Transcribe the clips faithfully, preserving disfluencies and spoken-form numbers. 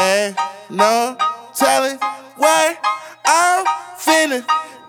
Ain't no telling what I'm finna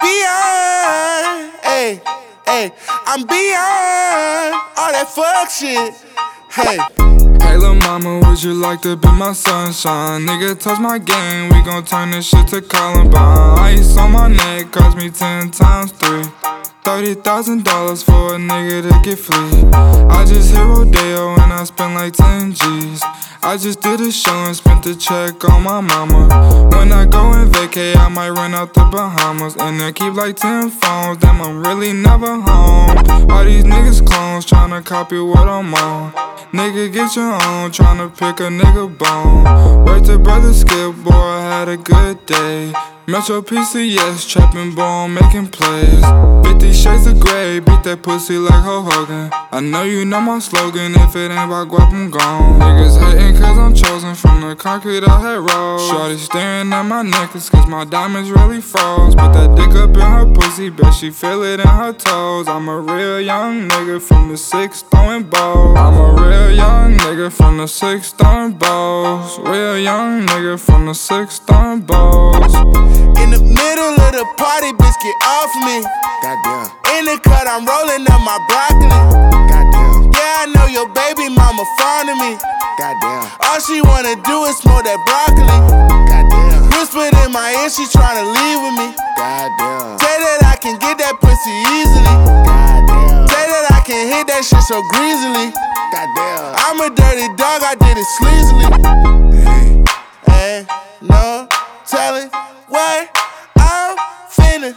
beyond. Hey, hey, I'm beyond all that fuck shit. Hey. Hey lil' mama, would you like to be my sunshine? Nigga, touch my game, we gon' turn this shit to Columbine. Ice on my neck cost me ten times three. Thirty thousand dollars for a nigga to get free. I just hit Rodeo and I spent like ten G's. I just did a show and spent the check on my mama. When I go and vacay, I might run out the Bahamas. And I keep like ten phones, damn I'm really never home. All these niggas clones tryna copy what I'm on. Nigga get your own, tryna pick a nigga bone. Word to brother Skip, boy I had a good day. Metro P C S, trapping bone, making plays. Fifty shades of grey, beat that pussy like Hulk Hogan. I know you know my slogan, if it ain't about guap, I'm gone. Niggas hating cause I'm chosen from the concrete I had rolled. Shorty staring at my necklace cause my diamonds really froze. Put that dick up in her pussy, bet she feel it in her toes. I'm a real young nigga from the six throwing balls. I'm a real young nigga from the six throwing balls. Real young nigga from the six throwing balls. In the middle of the party, bitch, get off me. Goddamn. In the cut, I'm rolling up my broccoli. Goddamn. Yeah, I know your baby mama fond of me. Goddamn. All she wanna do is smoke that broccoli. Goddamn. Whispered in my ear, she tryna leave with me. Goddamn. Say that I can get that pussy easily. Goddamn. Say that I can hit that shit so greasily. Goddamn. I'm a dirty dog, I did it sleazily. Hey. Ain't no telling what I'm finna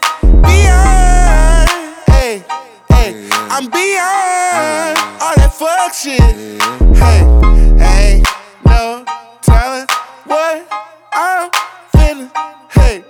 beyond. Hey, hey, I'm beyond all that fuck shit. Hey, ain't no telling what I'm finna. Hey,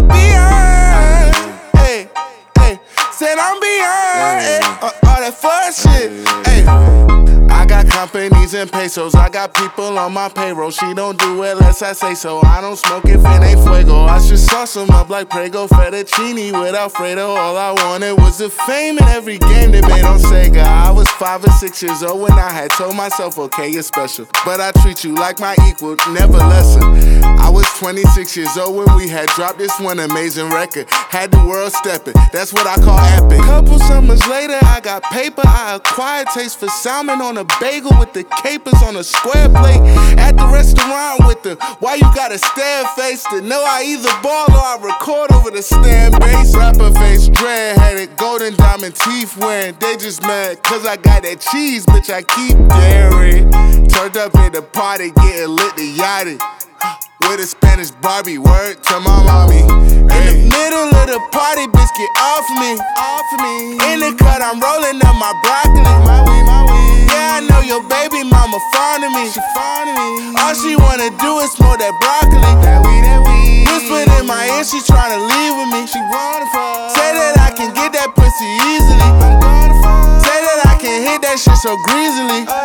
beyond. Hey, hey, said I'm beyond hey, all that fuck shit. Hey. I got companies and pesos, I got people on my payroll. She don't do it unless I say so. I don't smoke if it ain't fuego. I should sauce them up like Prego fettuccine with Alfredo. All I wanted was the fame in every game they made on Sega. I was five or six years old when I had told myself, okay, you're special, but I treat you like my equal, never lesser. I was twenty-six years old when we had dropped this one amazing record. Had the world stepping, that's what I call epic. Couple summers later, I got paper. I acquired taste for salmon on a bagel with the capers on a square plate. At the restaurant with the why you gotta stare face to know I either ball or I record over the stand bass. Rapper face, dread-headed, golden diamond teeth wearing. They just mad cause I got that cheese, bitch, I keep daring. Turned up at the party, getting lit to yachty. With a Spanish Barbie, word to my mommy. In the middle of the party, bitch, get off me. Off me. In the cut, I'm rolling up my broccoli. My weed, my weed. Yeah, I know your baby mama fond of me. She fond of me. All she wanna do is smoke that broccoli. That weed, that weed. Whispered in my ear, she tryna leave with me. She wanna fuck. Say that I can get that pussy easily. I'm gonna fuck. Say that I can hit that shit so greasily.